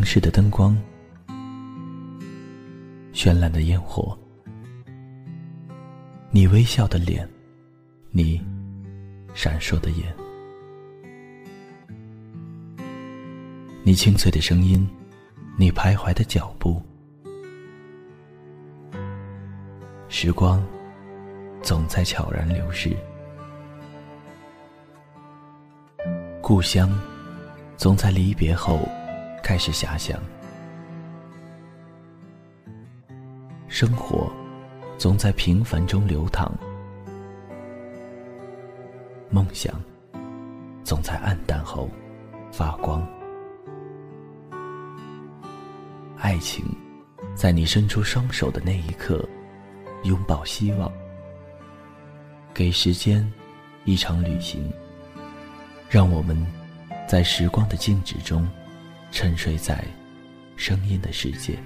市的灯光，绚烂的烟火，你微笑的脸，你闪烁的眼，你清脆的声音，你徘徊的脚步。时光总在悄然流逝，故乡总在离别后开始遐想，生活总在平凡中流淌，梦想总在暗淡后发光，爱情在你伸出双手的那一刻拥抱希望，给时间一场旅行，让我们在时光的静止中沉睡在声音的世界。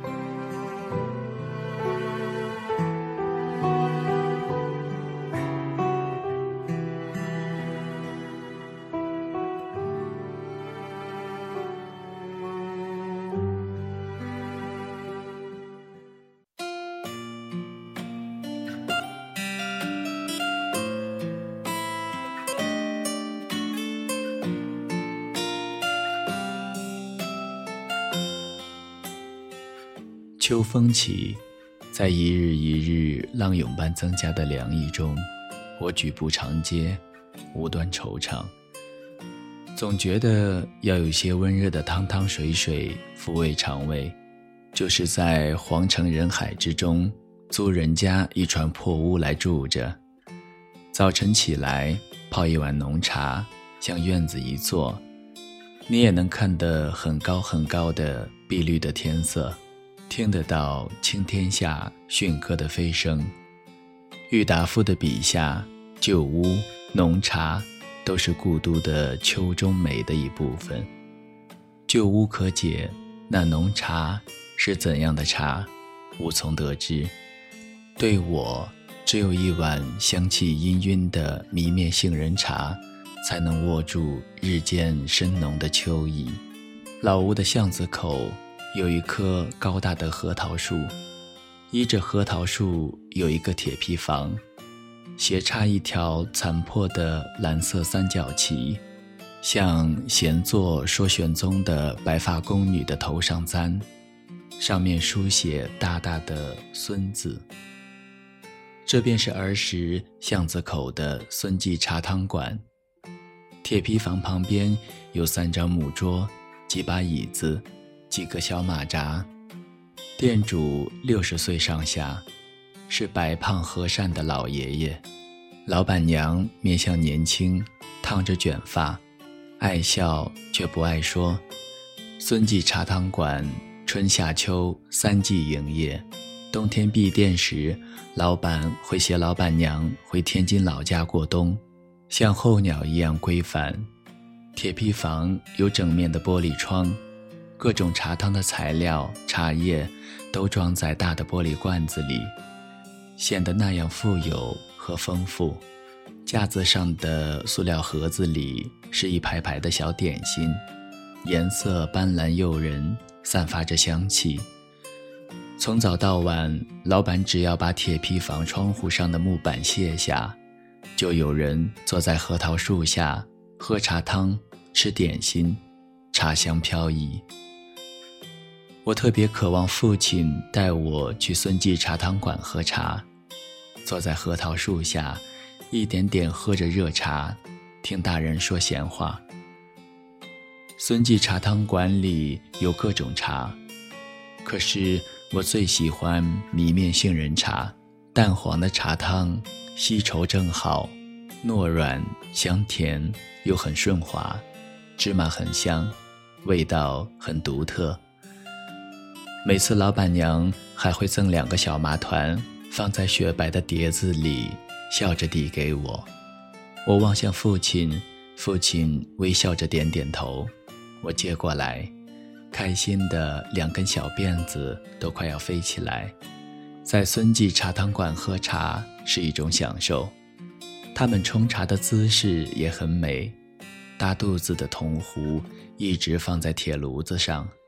秋风起，在一日一日浪涌般增加的凉意中，我举步长街，无端惆怅。总觉得要有些温热的汤汤水水抚慰肠胃，就是在皇城人海之中租人家一船破屋来住着。早晨起来泡一碗浓茶，向院子一坐，你也能看得很高很高的碧绿的天色，听得到青天下驯鸽的飞声。郁达夫的笔下，旧屋、浓茶都是故都的秋中美的一部分。旧屋可解，那浓茶是怎样的茶，无从得知。对我，只有一碗香气氤氲的迷面杏仁茶，才能握住日渐深浓的秋意。老屋的巷子口有一棵高大的核桃树，依着核桃树有一个铁皮房，斜插一条残破的蓝色三角旗，像闲坐说玄宗的白发宫女的头上簪，上面书写大大的孙字。这便是儿时巷子口的孙记茶汤馆。铁皮房旁边有3张木桌，几把椅子，几个小马扎。店主60岁上下，是白胖和善的老爷爷。老板娘面相年轻，烫着卷发，爱笑却不爱说。孙记茶汤馆春夏秋3季营业，冬天闭店时，老板会携老板娘回天津老家过冬，像候鸟一样归返。铁皮房有整面的玻璃窗，各种茶汤的材料、茶叶都装在大的玻璃罐子里，显得那样富有和丰富。架子上的塑料盒子里是一排排的小点心，颜色斑斓诱人，散发着香气。从早到晚，老板只要把铁皮房窗户上的木板卸下，就有人坐在核桃树下喝茶汤，吃点心，茶香飘逸。我特别渴望父亲带我去孙记茶汤馆喝茶，坐在核桃树下，一点点喝着热茶，听大人说闲话。孙记茶汤馆里有各种茶，可是我最喜欢迷面杏仁茶。淡黄的茶汤，稀稠正好，糯软香甜又很顺滑，芝麻很香，味道很独特。每次老板娘还会赠2个小麻团，放在雪白的碟子里，笑着递给我。我望向父亲，父亲微笑着点点头，我接过来，开心的2根小辫子都快要飞起来。在孙记茶汤馆喝茶是一种享受，他们冲茶的姿势也很美，大肚子的铜壶一直放在铁炉子上，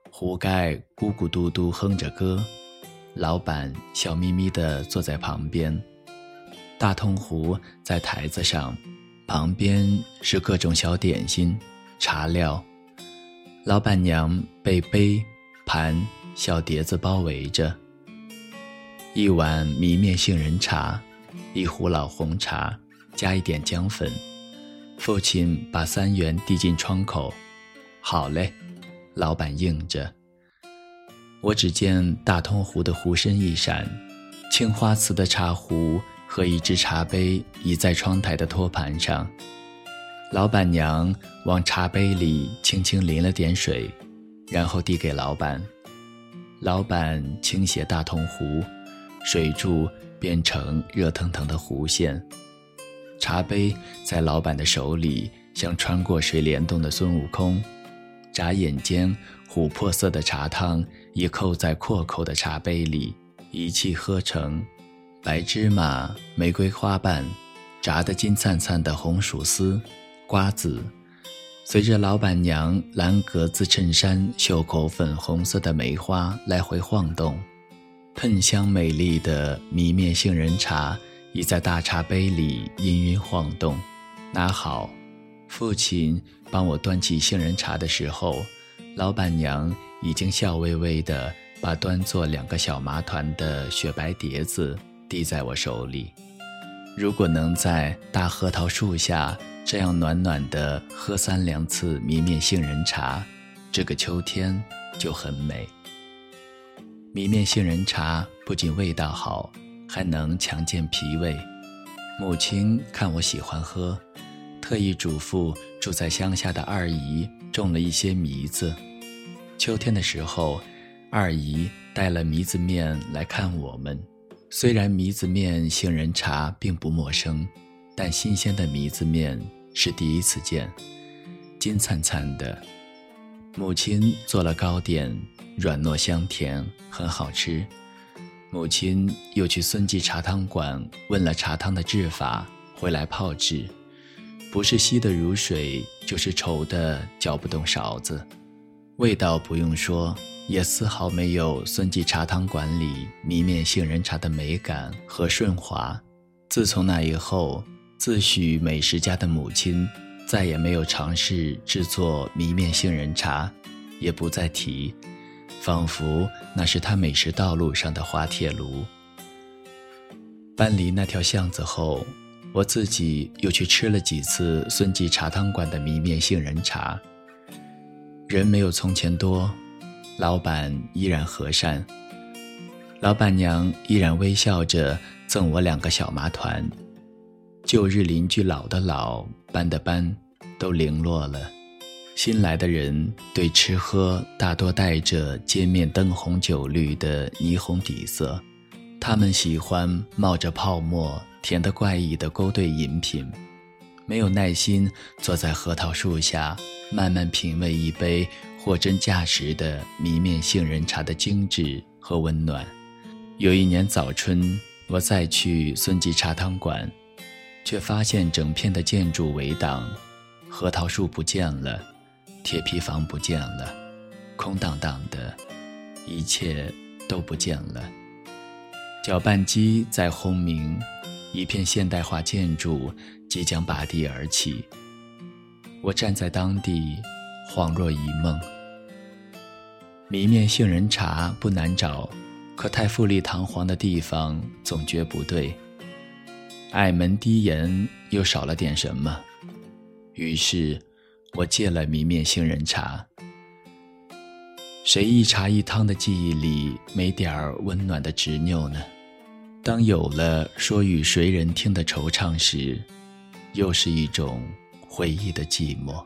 壶盖咕咕嘟嘟哼着歌，老板笑眯眯地坐在旁边，大铜壶在台子上，旁边是各种小点心、茶料。老板娘被杯、盘、小碟子包围着，一碗迷面杏仁茶，一壶老红茶，加一点姜粉。父亲把3元递进窗口，好嘞，老板应着。我只见大铜壶的壶身一闪，青花瓷的茶壶和一只茶杯倚在窗台的托盘上。老板娘往茶杯里轻轻淋了点水，然后递给老板。老板倾斜大铜壶，水柱变成热腾腾的弧线。茶杯在老板的手里像穿过水帘洞的孙悟空，眨眼间琥珀色的茶汤已扣在阔口的茶杯里，一气呵成。白芝麻、玫瑰花瓣，炸得金灿灿的红薯丝、瓜子，随着老板娘蓝格子衬衫袖口粉红色的梅花来回晃动，喷香美丽的迷面杏仁茶已在大茶杯里氤氲晃动。拿好，父亲帮我端起杏仁茶的时候，老板娘已经笑微微地把端作2个小麻团的雪白碟子递在我手里。如果能在大核桃树下这样暖暖地喝3两次迷面杏仁茶，这个秋天就很美。迷面杏仁茶不仅味道好，还能强健脾胃。母亲看我喜欢喝，特意嘱咐住在乡下的二姨种了一些糜子。秋天的时候，二姨带了糜子面来看我们。虽然糜子面杏仁茶并不陌生，但新鲜的糜子面是第一次见，金灿灿的。母亲做了糕点，软糯香甜，很好吃。母亲又去孙记茶汤馆问了茶汤的制法，回来泡制，不是稀得如水，就是稠的搅不动勺子。味道不用说，也丝毫没有孙记茶汤馆里迷面杏仁茶的美感和顺滑。自从那以后，自诩美食家的母亲再也没有尝试制作迷面杏仁茶，也不再提，仿佛那是她美食道路上的滑铁卢。搬离那条巷子后，我自己又去吃了几次孙记茶汤馆的迷面杏仁茶。人没有从前多，老板依然和善，老板娘依然微笑着赠我2个小麻团。旧日邻居老的老，搬的搬，都零落了。新来的人对吃喝大多带着街面灯红酒绿的霓虹底色，他们喜欢冒着泡沫、甜得怪异的勾兑饮品，没有耐心坐在核桃树下慢慢品味一杯货真价实的迷面杏仁茶的精致和温暖。有一年早春，我再去孙记茶汤馆，却发现整片的建筑围挡，核桃树不见了，铁皮房不见了，空荡荡的，一切都不见了。搅拌机在轰鸣，一片现代化建筑即将拔地而起。我站在当地，恍若一梦。迷面杏仁茶不难找，可太富丽堂皇的地方总觉不对，矮门低檐又少了点什么。于是我戒了迷面杏仁茶。谁一茶一汤的记忆里没点儿温暖的执拗呢？当有了说与谁人听的惆怅时，又是一种回忆的寂寞。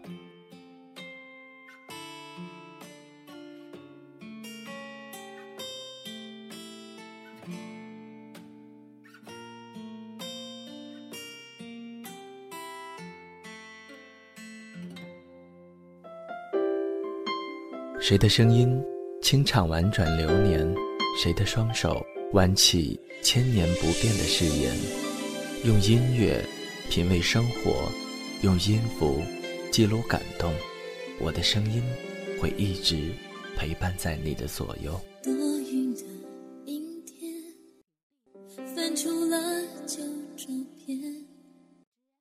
谁的声音清唱婉转流年，谁的双手挽起千年不变的誓言。用音乐品味生活，用音符记录感动。我的声音会一直陪伴在你的左右。 多云的阴天，翻出了旧照片，